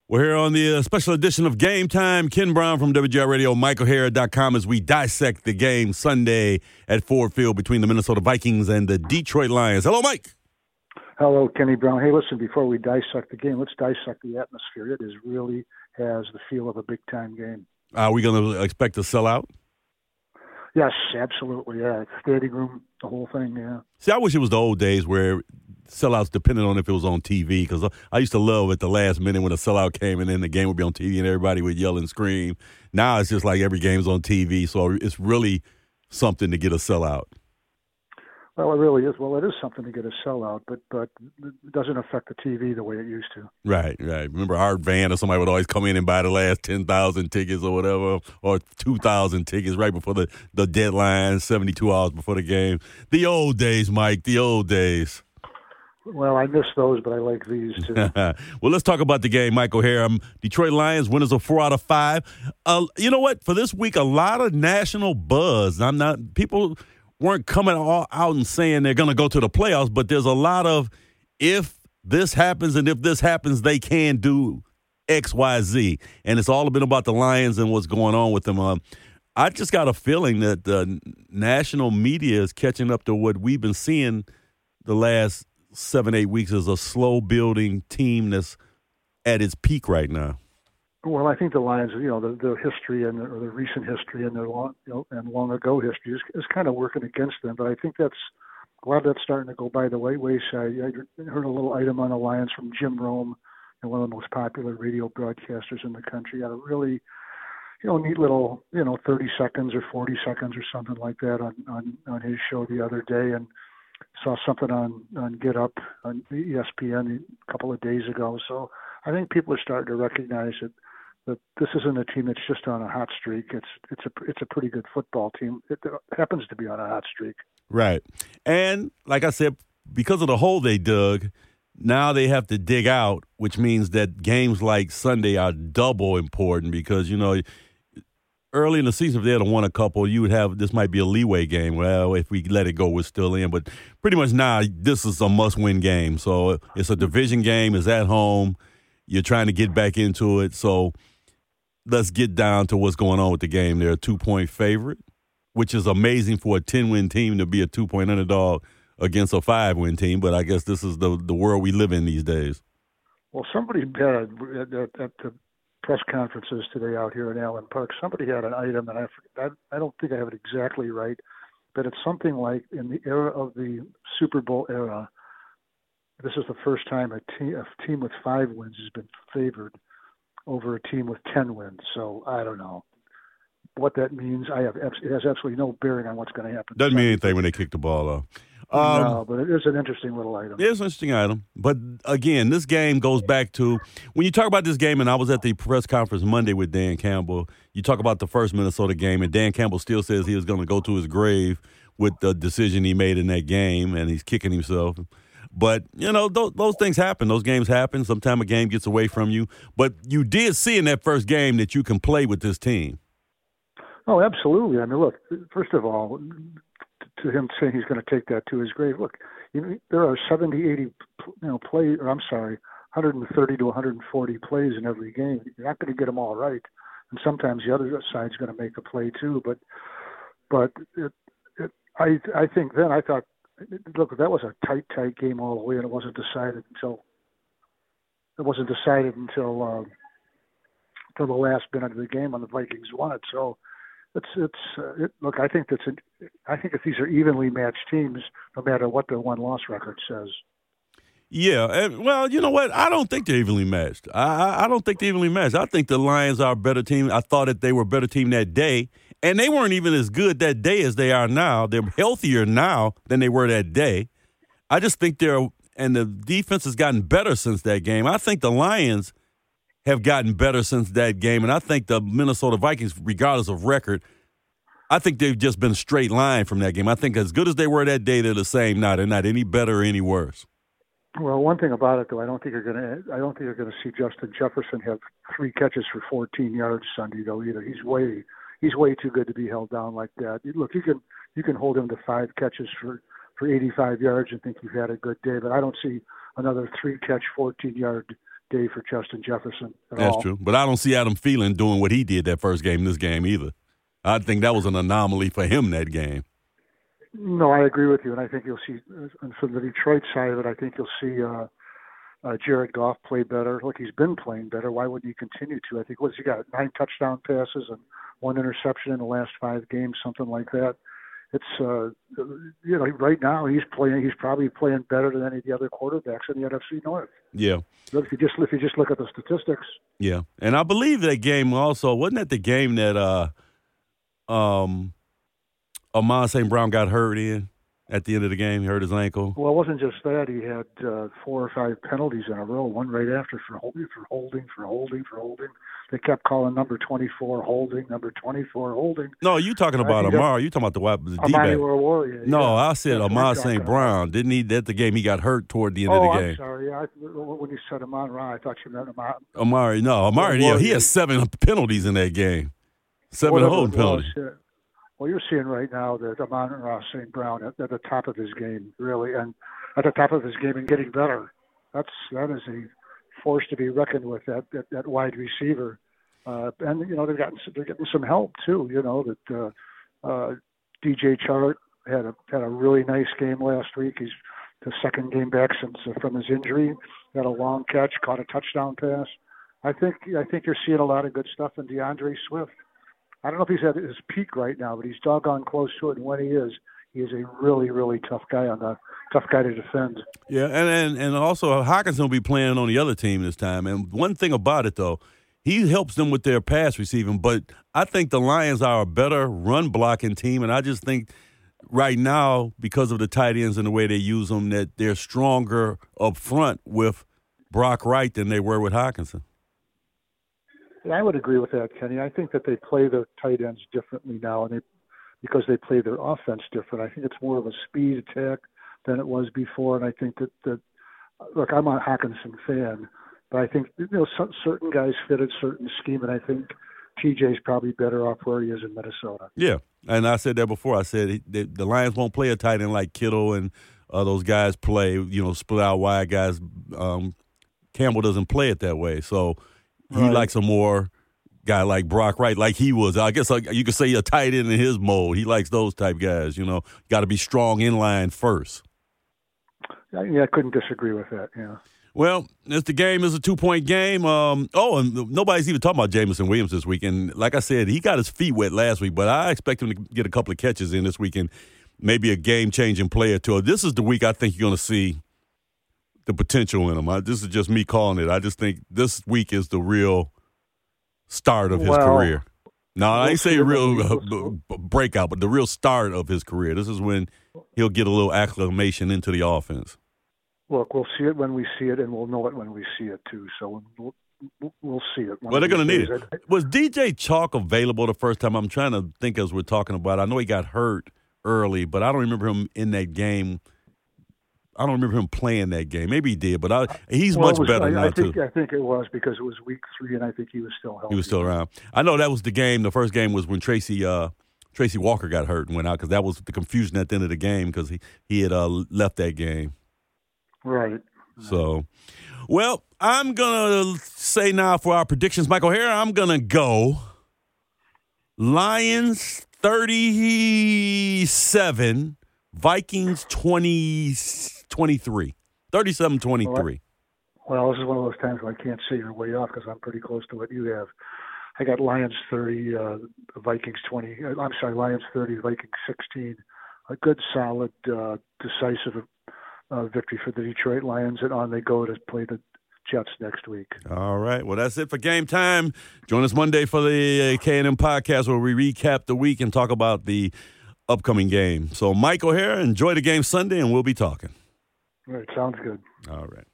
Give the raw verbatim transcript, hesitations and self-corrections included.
We're here on the uh, special edition of Game Time. Ken Brown from W G R Radio, Michael Hara dot com as we dissect the game Sunday at Ford Field between the Minnesota Vikings and the Detroit Lions. Hello, Mike. Hello, Kenny Brown. Hey, listen, before we dissect the game, let's dissect the atmosphere. It is really has the feel of a big-time game. Are we going to expect a sellout? Yes, absolutely, yeah. Standing room, the whole thing, yeah. See, I wish it was the old days where sellouts depended on if it was on T V, because I used to love at the last minute when a sellout came and then the game would be on T V and everybody would yell and scream. Now it's just like every game's on T V, so it's really something to get a sellout. Well, it really is. Well, it is something to get a sellout, but but it doesn't affect the T V the way it used to. Right, right. Remember Art Van or somebody would always come in and buy the last ten thousand tickets or whatever, or two thousand tickets right before the, the deadline, seventy-two hours before the game. The old days, Mike, the old days. Well, I miss those, but I like these too. Well, let's talk about the game, Michael Hara. Um, Detroit Lions winners of four out of five. Uh, you know what? For this week, a lot of national buzz. I'm not people weren't coming all out and saying they're going to go to the playoffs, but there's a lot of if this happens and if this happens, they can do X, Y, Z. And it's all been about the Lions and what's going on with them. Um, I just got a feeling that the national media is catching up to what we've been seeing the last seven, eight weeks as a slow-building team that's at its peak right now. Well, I think the Lions, you know, the, the history and the, or the recent history and their long, you know, and long ago history is, is kind of working against them. But I think that's a lot of that's starting to go by the way wayside. I heard a little item on the Lions from Jim Rome, you know, one of the most popular radio broadcasters in the country. Had a really, you know, neat little, you know, thirty seconds or forty seconds or something like that on on, on his show the other day, and saw something on, on Get Up on E S P N a couple of days ago. So I think people are starting to recognize that, that this isn't a team that's just on a hot streak. It's it's a it's a pretty good football team. It happens to be on a hot streak. Right. And like I said, because of the hole they dug, now they have to dig out, which means that games like Sunday are double important because, you know, early in the season, if they had won a couple, you would have this might be a leeway game. Well, if we let it go, we're still in. But pretty much now, this is a must-win game. So it's a division game. It's at home. You're trying to get back into it. So let's get down to what's going on with the game. They're a two-point favorite, which is amazing for a ten-win team to be a two-point underdog against a five-win team. But I guess this is the the world we live in these days. Well, somebody had at, at, at the press conferences today out here in Allen Park, somebody had an item, and I, I I don't think I have it exactly right, but it's something like in the era of the Super Bowl era, this is the first time a team a team with five wins has been favored over a team with ten wins. So I don't know what that means. I have it has absolutely no bearing on what's going to happen. Doesn't mean anything when they kick the ball off. Um, no, but it is an interesting little item. It is an interesting item. But, again, this game goes back to – when you talk about this game, and I was at the press conference Monday with Dan Campbell, you talk about the first Minnesota game, and Dan Campbell still says he was going to go to his grave with the decision he made in that game, and he's kicking himself. But, you know, those, those things happen. Those games happen. Sometimes a game gets away from you. But you did see in that first game that you can play with this team. Oh, absolutely. I mean, look, first of all – to him saying he's going to take that to his grave. Look, you know, there are seventy, eighty, you know, play, or I'm sorry, one hundred thirty to one hundred forty plays in every game. You're not going to get them all right. And sometimes the other side's going to make a play too. But, but it, it, I, I think then I thought, look, that was a tight, tight game all the way, and it wasn't decided until, it wasn't decided until, uh, until the last minute of the game when the Vikings won it. So, It's it's uh, it, look. I think that's. A, I think if these are evenly matched teams, no matter what their one-loss record says. Yeah, and, well, you know what? I don't think they're evenly matched. I, I I don't think they're evenly matched. I think the Lions are a better team. I thought that they were a better team that day, and they weren't even as good that day as they are now. They're healthier now than they were that day. I just think they're and the defense has gotten better since that game. I think the Lions have gotten better since that game, and I think the Minnesota Vikings, regardless of record, I think they've just been a straight line from that game. I think as good as they were that day, they're the same now. They're not any better or any worse. Well, one thing about it, though, I don't think you're going to. I don't think you're going to see Justin Jefferson have three catches for fourteen yards Sunday, though. Either he's way he's way too good to be held down like that. Look, you can you can hold him to five catches for, for eighty-five yards and think you've had a good day, but I don't see another three catch, fourteen yard day for Justin Jefferson at That's all. true. But I don't see Adam Thielen doing what he did that first game, this game either. I think that was an anomaly for him that game. No, I agree with you, and I think you'll see, and from the Detroit side of it, I think you'll see uh, uh, Jared Goff play better. Look, he's been playing better. Why wouldn't he continue to? I think, what's he got, nine touchdown passes and one interception in the last five games, something like that. It's, uh, you know, right now he's playing, he's probably playing better than any of the other quarterbacks in the N F C North. Yeah. If you just, if you just look at the statistics. Yeah. And I believe that game also, wasn't that the game that uh, um, Amon Saint Brown got hurt in at the end of the game? He hurt his ankle. Well, it wasn't just that. He had uh, four or five penalties in a row, one right after for holding, for holding, for holding, for holding. They kept calling number twenty-four holding, number twenty-four holding. No, you talking about Amar. You talking about the, the D-back. Warrior. No, yeah. I said Amon Saint Brown. Didn't he? That's the game he got hurt toward the end oh, of the game. I'm sorry. Yeah, I, when you said Amon Ra, I thought you meant Amon. Amari, no. Amari, yeah, he has seven penalties in that game. Seven holding penalties. Was, well, you're seeing right now that Amon Ra Saint Brown at, at the top of his game, really, and at the top of his game and getting better. That's that is a force to be reckoned with. That that, that wide receiver. Uh, and you know they've gotten they're getting some help too. You know that uh, uh, D J Chark had a had a really nice game last week. He's the second game back since uh, from his injury. Had a long catch, caught a touchdown pass. I think I think you're seeing a lot of good stuff in DeAndre Swift. I don't know if he's at his peak right now, but he's doggone close to it. And when he is, he is a really really tough guy on the tough guy to defend. Yeah, and and, and also Hockenson will be playing on the other team this time. And one thing about it though, he helps them with their pass receiving, but I think the Lions are a better run blocking team, and I just think right now, because of the tight ends and the way they use them, that they're stronger up front with Brock Wright than they were with Hockenson. Yeah, I would agree with that, Kenny. I think that they play their tight ends differently now, and they because they play their offense different. I think it's more of a speed attack than it was before, and I think that, that look, I'm a Hockenson fan. But I think you know some, certain guys fit a certain scheme, and I think T J's probably better off where he is in Minnesota. Yeah, and I said that before. I said the, the Lions won't play a tight end like Kittle and uh, those guys play. You know, split out wide guys. Um, Campbell doesn't play it that way, so he right. likes a more guy like Brock Wright, like he was. I guess like, you could say a tight end in his mold. He likes those type guys. You know, got to be strong in line first. Yeah, I couldn't disagree with that. Yeah. Well, it's the game is a two-point game. Um, oh, and nobody's even talking about Jameson Williams this week. And like I said, he got his feet wet last week, but I expect him to get a couple of catches in this week and maybe a game-changing play or two. This is the week I think you're going to see the potential in him. I, this is just me calling it. I just think this week is the real start of his well, career. No, I ain't saying real uh, breakout, but the real start of his career. This is when he'll get a little acclimation into the offense. Look, we'll see it when we see it, and we'll know it when we see it, too. So we'll, we'll see it. Well, they're going to need it. Was D J Chark available the first time? I'm trying to think as we're talking about. I know he got hurt early, but I don't remember him in that game. I don't remember him playing that game. Maybe he did, but I, he's well, much was, better I, now, I think, too. I think it was because it was week three, and I think he was still healthy. He was still around. I know that was the game. The first game was when Tracy uh, Tracy Walker got hurt and went out because that was the confusion at the end of the game because he, he had uh, left that game. Right. So, well, I'm going to say now for our predictions, Michael Hare, I'm going to go Lions thirty-seven, Vikings twenty, twenty-three. thirty-seven twenty-three. Well, well, this is one of those times where I can't say you're way off because I'm pretty close to what you have. I got Lions thirty, uh, Vikings twenty. I'm sorry, Lions thirty, Vikings sixteen. A good, solid, uh, decisive Uh, victory for the Detroit Lions, and on they go to play the Jets next week. All right. Well, that's it for Game Time. Join us Monday for the uh, K and M podcast where we recap the week and talk about the upcoming game. So, Mike O'Hara, enjoy the game Sunday, and we'll be talking. All right. Sounds good. All right.